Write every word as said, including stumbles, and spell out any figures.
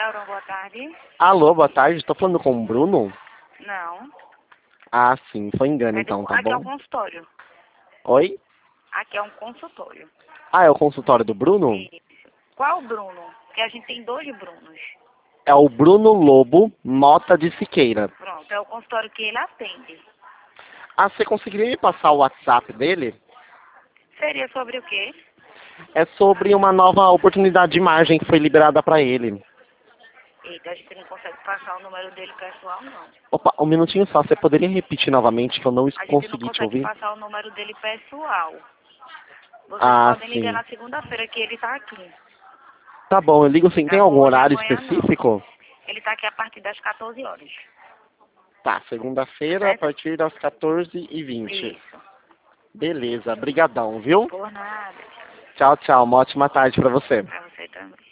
restaurante, boa tarde. Alô, boa tarde. Tô falando com o Bruno? Não. Ah, sim. Foi engano É então, do, tá aqui é um bom? consultório. Oi? Aqui é um consultório. Ah, é o consultório do Bruno? Isso. Qual Bruno? Porque a gente tem dois Brunos. É o Bruno Lobo Mota de Siqueira. Pronto, é o consultório que ele atende. Ah, você conseguiria me passar o WhatsApp dele? Seria sobre o quê? É sobre uma nova oportunidade de imagem que foi liberada pra ele. Eita, a gente não consegue passar o número dele pessoal, não. Opa, um minutinho só. Você poderia repetir novamente que eu não A gente não consegui te consegue ouvir? passar o número dele pessoal. Vocês Ah, podem ligar sim. na segunda-feira que ele tá aqui. Tá bom, eu ligo sim. Tá Tem algum bom? Hoje horário amanhã não. específico? Ele tá aqui a partir das quatorze horas. Tá, segunda-feira a Certo? partir das quatorze e vinte. Isso. Beleza, brigadão, viu? Por nada. Tchau, tchau. Uma ótima tarde pra você. Pra você também.